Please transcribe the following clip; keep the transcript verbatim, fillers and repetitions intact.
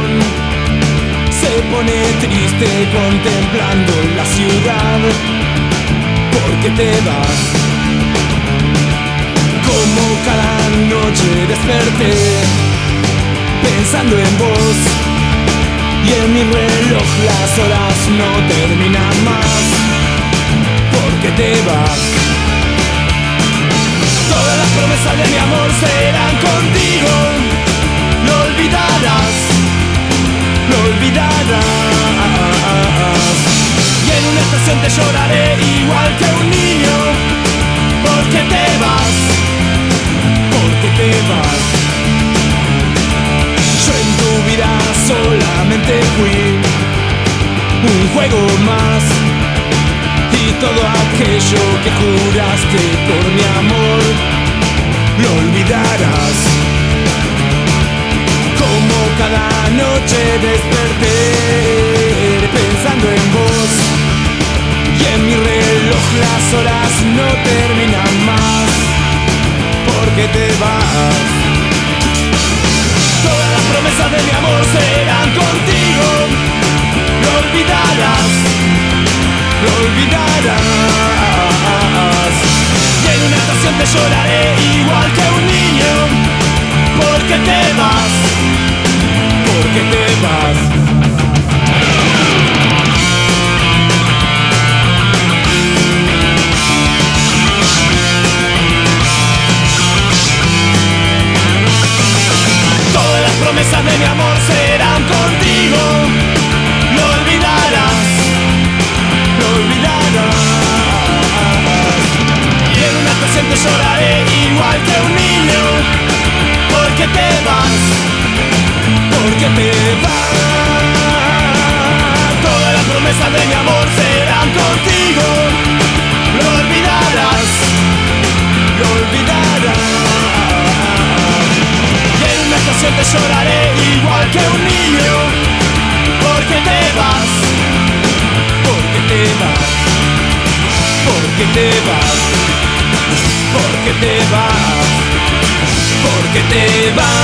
se pone triste contemplando la ciudad. ¿Por qué te vas? Como cada noche desperté pensando en vos, y en mi reloj las horas no terminan más. ¿Por qué te vas? Todas las promesas de mi amor serán contigo. Lo olvidarás, lo olvidarás. Y en una estación te lloraré igual que un niño. ¿Por qué te vas? ¿Por qué te vas? Yo en tu vida solamente fui un juego más, y todo aquello que juraste por mi amor lo olvidarás. Como cada noche desperté pensando en vos, y en mi reloj las horas no terminan más. ¿Por qué te vas? Todas las promesas de mi amor serán contigo. Lo olvidarás, lo olvidarás. Y en una estación te lloraré igual que un niño. ¿Por qué te vas? ¿Por qué te vas? Todas las promesas de mi amor serán contigo. Lo olvidarás, lo olvidarás. Y en una estación te lloraré igual que un niño. ¿Por qué te vas? ¿Por qué te vas? Todas las promesas de mi amor serán contigo. Lo olvidarás, lo olvidarás. Y en una estación te lloraré igual que un niño. ¿Por qué te vas? ¿Por qué te vas? ¿Por qué te vas? ¿Por qué te vas? ¿Por qué te vas?